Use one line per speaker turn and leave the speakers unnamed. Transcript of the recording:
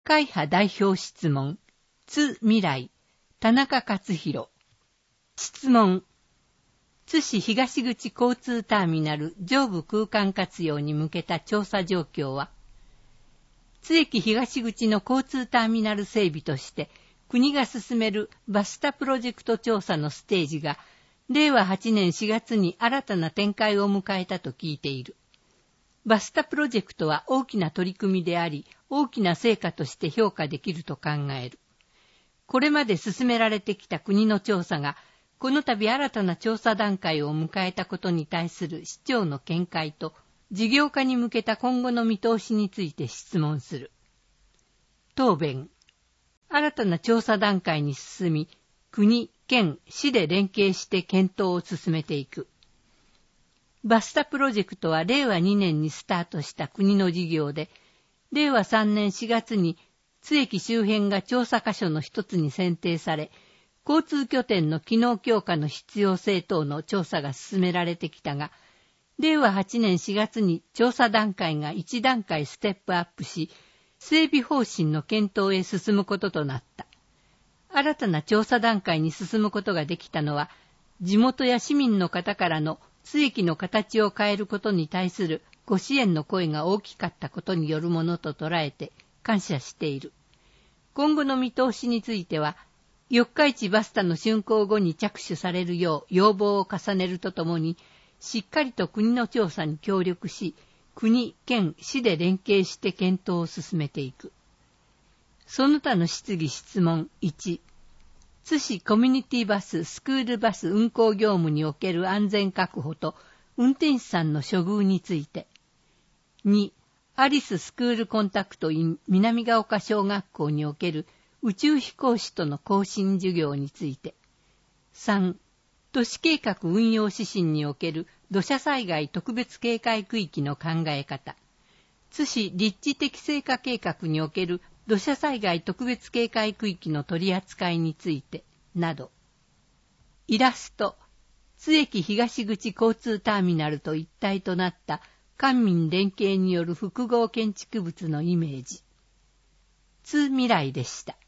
会派代表質問、津未来、田中勝弘。質問。津市東口交通ターミナル上部空間活用に向けた調査状況は、津駅東口の交通ターミナル整備として国が進めるバスタプロジェクト調査のステージが令和8年4月に新たな展開を迎えたと聞いている。バスタプロジェクトは大きな取り組みであり、大きな成果として評価できると考える。これまで進められてきた国の調査が、この度新たな調査段階を迎えたことに対する市長の見解と、事業化に向けた今後の見通しについて質問する。答弁。新たな調査段階に進み、国、県、市で連携して検討を進めていく。バスタプロジェクトは令和2年にスタートした国の事業で、令和3年4月に津駅周辺が調査箇所の一つに選定され、交通拠点の機能強化の必要性等の調査が進められてきたが、令和8年4月に調査段階が1段階ステップアップし、整備方針の検討へ進むこととなった。新たな調査段階に進むことができたのは、地元や市民の方からの津駅の形を変えることに対するご支援の声が大きかったことによるものと捉えて感謝している。今後の見通しについては、四日市バスタの竣工後に着手されるよう要望を重ねるとともに、しっかりと国の調査に協力し、国、県、市で連携して検討を進めていく。その他の質疑質問1。津市コミュニティバス、スクールバス運行業務における安全確保と運転手さんの処遇について。2、アリススクールコンタクト in 南ヶ丘小学校における宇宙飛行士との更新授業について。3、都市計画運用指針における土砂災害特別警戒区域の考え方。津市立地適正化計画における土砂災害特別警戒区域の取り扱いについて、など。イラスト。津駅東口交通ターミナルと一体となった官民連携による複合建築物のイメージ。津未来でした。